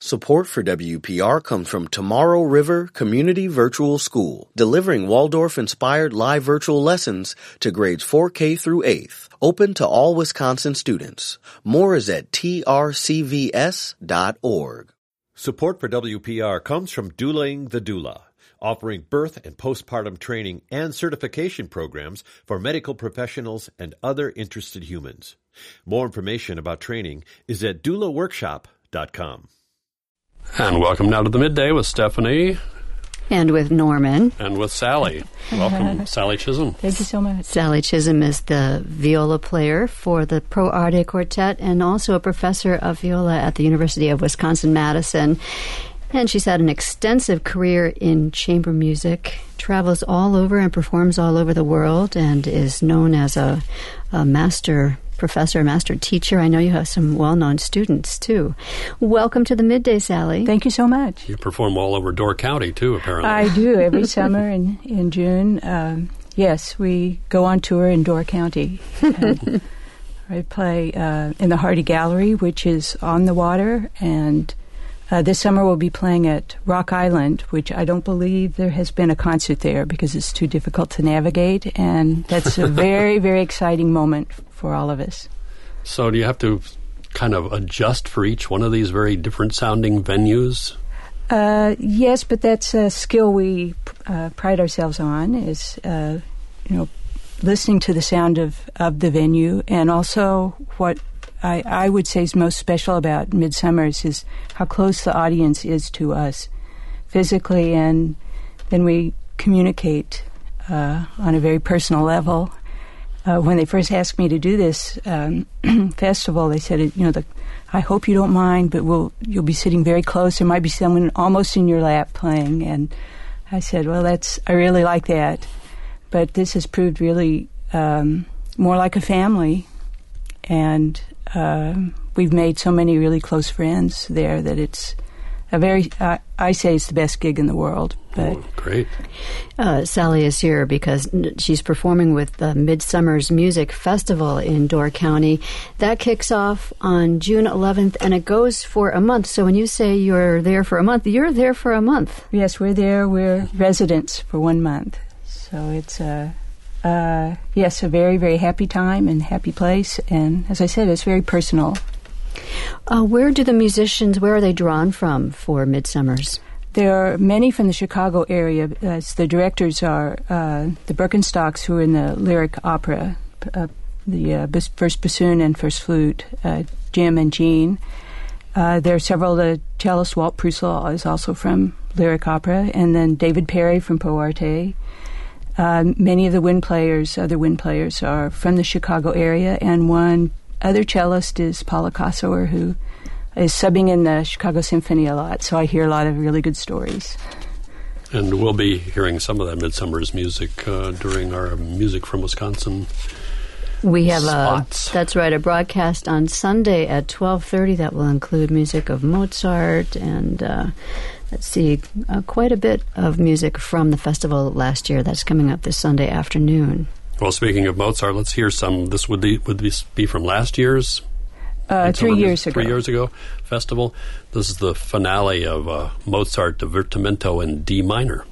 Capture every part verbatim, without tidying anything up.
Support for W P R comes from Tomorrow River Community Virtual School, delivering Waldorf-inspired live virtual lessons to grades four K through eighth, open to all Wisconsin students. More is at T R C V S dot org. Support for W P R comes from Douling the Doula, offering birth and postpartum training and certification programs for medical professionals and other interested humans. More information about training is at doula workshop dot com. And welcome now to the Midday with Stephanie. And with Norman. And with Sally. Welcome, Sally Chisholm. Thank you so much. Sally Chisholm is the viola player for the Pro Arte Quartet and also a professor of viola at the University of Wisconsin-Madison. And she's had an extensive career in chamber music, travels all over and performs all over the world, and is known as a, a master professor, master teacher. I know you have some well-known students, too. Welcome to the Midday, Sally. Thank you so much. You perform all over Door County, too, apparently. I do, every summer in, in June. Um, yes, we go on tour in Door County. Uh, I play uh, in the Hardy Gallery, which is on the water, and uh, this summer we'll be playing at Rock Island, which I don't believe there has been a concert there because it's too difficult to navigate, and that's a very, very exciting moment for all of us. So do you have to kind of adjust for each one of these very different sounding venues? Uh, yes, but that's a skill we uh, pride ourselves on, is, uh, you know, listening to the sound of, of the venue, and also what I, I would say is most special about Midsummers is how close the audience is to us physically, and then we communicate uh, on a very personal level. Uh, when they first asked me to do this um, festival, they said, you know, the, I hope you don't mind, but we'll you'll be sitting very close. There might be someone almost in your lap playing. And I said, well, that's I really like that. But this has proved really um, more like a family. And uh, we've made so many really close friends there that it's a very, uh, I say it's the best gig in the world. But oh, great. Uh, Sally is here because she's performing with the Midsummers Music Festival in Door County. That kicks off on June eleventh, and it goes for a month. So when you say you're there for a month, you're there for a month. Yes, we're there. We're residents for one month. So it's a, uh, yes, a very, very happy time and happy place. And as I said, it's very personal. Uh, where do the musicians, where are they drawn from for Midsummers? There are many from the Chicago area, as the directors are uh, the Birkenstocks, who are in the lyric opera, uh, the uh, first bassoon and first flute, uh, Jim and Jean. Uh, there are several, the cellist Walt Prussel is also from lyric opera, and then David Perry from Pro Arte. Uh, many of the wind players, other wind players, are from the Chicago area, and one other cellist is Paula Kossower, who is subbing in the Chicago Symphony a lot, so I hear a lot of really good stories. And we'll be hearing some of that Midsummers music uh, during our Music from Wisconsin We have spots. a, that's right, a broadcast on Sunday at twelve thirty that will include music of Mozart and, uh, let's see, uh, quite a bit of music from the festival last year that's coming up this Sunday afternoon. Well, speaking of Mozart, let's hear some. This would be, would this be from last year's? Uh, three years ago. Three years ago festival. This is the finale of uh, Mozart Divertimento in D minor.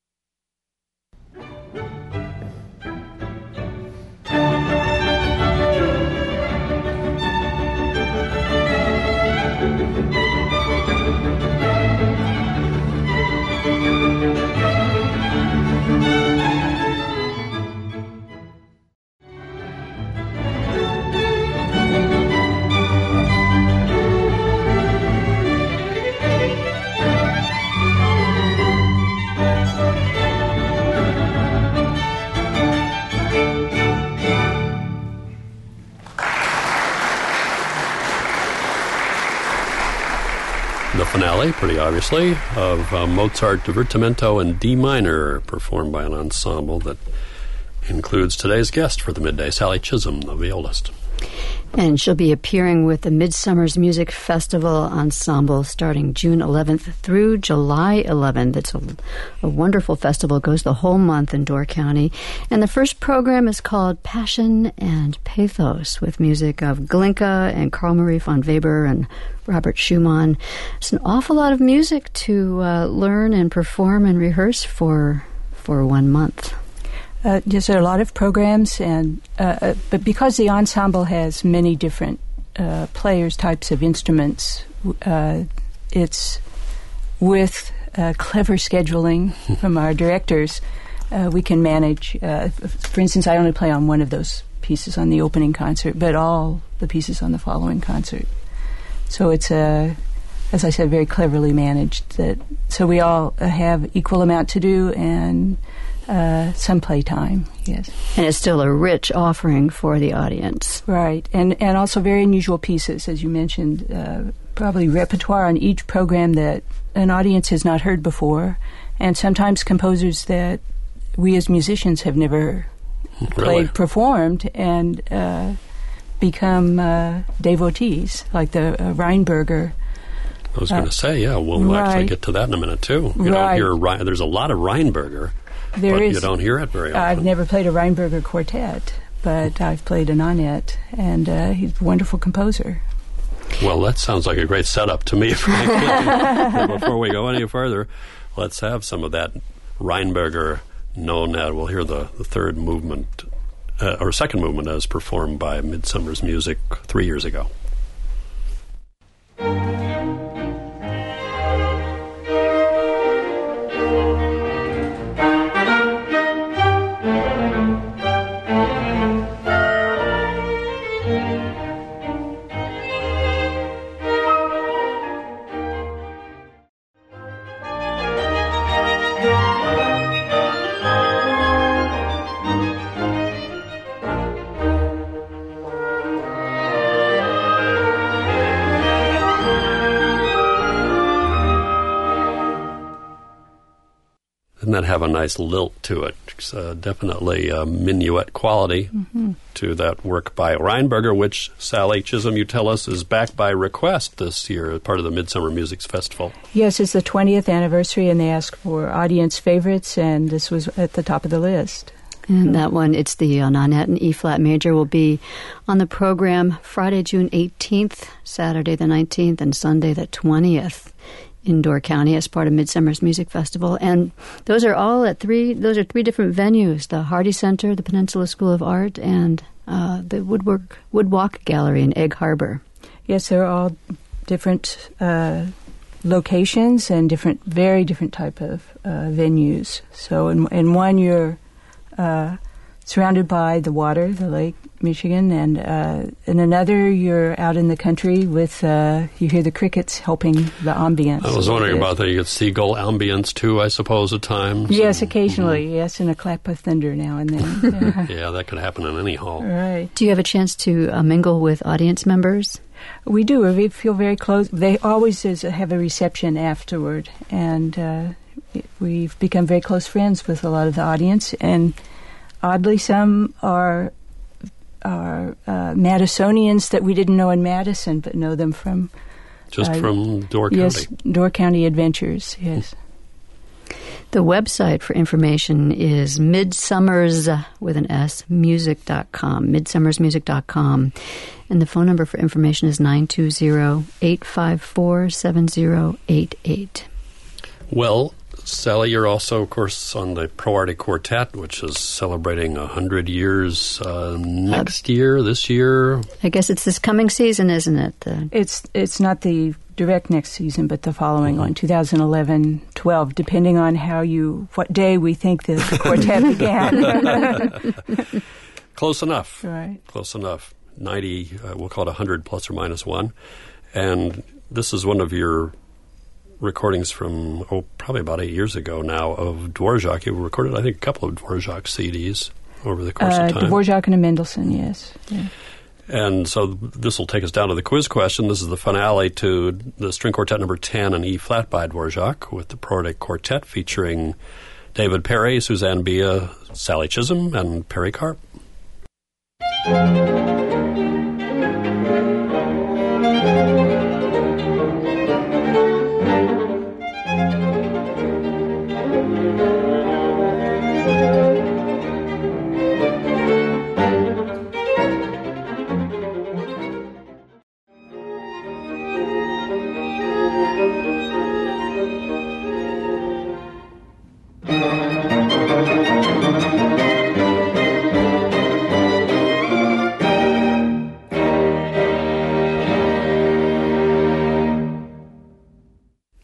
The finale, pretty obviously, of uh, Mozart Divertimento in D minor, performed by an ensemble that includes today's guest for the midday, Sally Chisholm, the violist. And she'll be appearing with the Midsummer's Music Festival Ensemble starting June eleventh through July eleventh. It's a, a wonderful festival. It goes the whole month in Door County. And the first program is called Passion and Pathos, with music of Glinka and Carl Marie von Weber and Robert Schumann. It's an awful lot of music to uh, learn and perform and rehearse for for one month. Uh, yes, there are a lot of programs, and uh, uh, but because the ensemble has many different uh, players, types of instruments, uh, it's with uh, clever scheduling from our directors, uh, we can manage. Uh, for instance, I only play on one of those pieces on the opening concert, but all the pieces on the following concert. So it's a, as I said, very cleverly managed. That so we all have equal amount to do, and Uh, some playtime, yes. And it's still a rich offering for the audience. Right, and and also very unusual pieces, as you mentioned, uh, probably repertoire on each program that an audience has not heard before, and sometimes composers that we as musicians have never really? played, performed, and uh, become uh, devotees, like the uh, Rheinberger. I was going to uh, say, yeah, we'll right. actually get to that in a minute, too. You right. don't hear, Rein- there's a lot of Rheinberger. There but is, you don't hear it very often. I've never played a Rheinberger quartet, but I've played a nonette, and uh, he's a wonderful composer. Well, that sounds like a great setup to me, frankly. But before we go any further, let's have some of that Rheinberger nonette. We'll hear the, the third movement, uh, or second movement, as performed by Midsummer's Music three years ago. Doesn't that have a nice lilt to it? It's uh, definitely a minuet quality mm-hmm. to that work by Rheinberger, which, Sally Chisholm, you tell us, is back by request this year as part of the Midsummer Music Festival. Yes, it's the twentieth anniversary, and they asked for audience favorites, and this was at the top of the list. And that one, it's the uh, nonette in E-flat major, will be on the program Friday, June eighteenth, Saturday the nineteenth, and Sunday the twentieth. In Door County as part of Midsummer's Music Festival. And those are all at three, those are three different venues, the Hardy Center, the Peninsula School of Art, and uh, the Woodwork, Woodwalk Gallery in Egg Harbor. Yes, they're all different uh, locations and different, very different type of uh, venues. So in, in one you're uh, surrounded by the water, the Lake Michigan, and uh, in another you're out in the country with, uh, you hear the crickets helping the ambience. I was wondering about that. You get seagull ambience too, I suppose, at times. Yes, and, occasionally, mm-hmm. yes, and a clap of thunder now and then. Yeah, yeah that could happen in any hall. Right. Do you have a chance to uh, mingle with audience members? We do. We feel very close. They always is, have a reception afterward, and uh, we've become very close friends with a lot of the audience, and oddly, some are are uh, Madisonians that we didn't know in Madison, but know them from just uh, from Door County. Yes, County. Door County Adventures. Yes. The website for information is midsummers with an S music dot com. midsummers music dot com, and the phone number for information is nine two zero, eight five four, seven zero eight eight. Well, Sally, you're also, of course, on the Pro Arte Quartet, which is celebrating one hundred years uh, next uh, year, this year. I guess it's this coming season, isn't it? The it's it's not the direct next season, but the following mm-hmm. one, twenty eleven twelve, depending on how you, what day we think the, the quartet began. Close enough. Right. Close enough. ninety, uh, we'll call it one hundred plus or minus one. And this is one of your recordings from, oh, probably about eight years ago now of Dvorak. You recorded, I think, a couple of Dvorak C Ds over the course uh, of time. Dvorak and a Mendelssohn, yes. Yeah. And so this will take us down to the quiz question. This is the finale to the String Quartet number ten in E-flat by Dvorak with the Pro Arte Quartet featuring David Perry, Suzanne Bia, Sally Chisholm, and Perry Karp.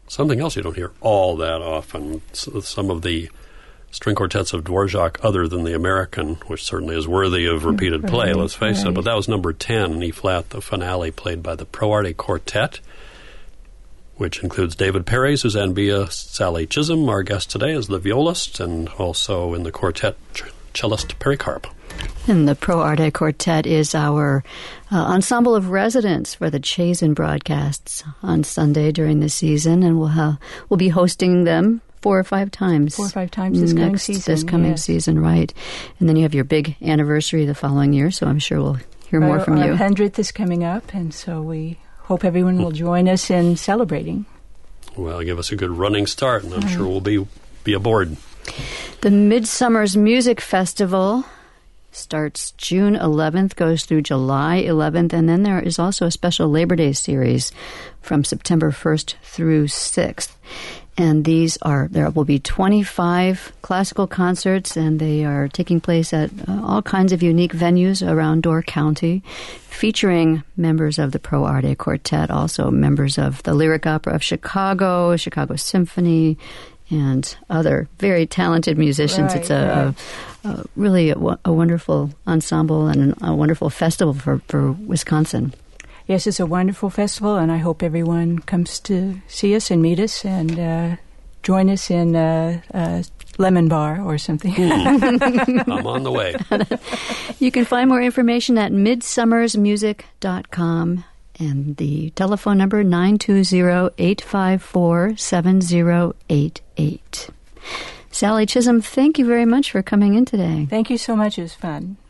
something else you don't hear all that often. Some of the string quartets of Dvorak, other than the American, which certainly is worthy of repeated right, play, let's face right. it, but that was number ten in E-flat, the finale played by the Pro Arte Quartet, which includes David Perry, Suzanne Bia, Sally Chisholm. Our guest today is the violist, and also in the quartet, ch- cellist Perry Karp. And the Pro Arte Quartet is our uh, ensemble of residents for the Chazen broadcasts on Sunday during the season, and we'll have, we'll be hosting them four or five times. Four or five times this coming next, season. This coming yes. season, right. And then you have your big anniversary the following year, so I'm sure we'll hear more our, from our you. Our hundredth is coming up, and so we hope everyone will join us in celebrating. Well, give us a good running start, and I'm right. sure we'll be be aboard. The Midsummer's Music Festival starts June eleventh, goes through July eleventh, and then there is also a special Labor Day series from September first through sixth. And these are, there will be twenty-five classical concerts, and they are taking place at uh, all kinds of unique venues around Door County, featuring members of the Pro Arte Quartet, also members of the Lyric Opera of Chicago, Chicago Symphony, and other very talented musicians. Right, it's a, right. a, a really a, a wonderful ensemble and a wonderful festival for, for Wisconsin. Yes, it's a wonderful festival, and I hope everyone comes to see us and meet us and uh, join us in uh, uh, Lemon Bar or something. Mm. I'm on the way. You can find more information at midsummers music dot com, and the telephone number nine two zero, eight five four, seven zero eight eight. Sally Chisholm, thank you very much for coming in today. Thank you so much. It was fun.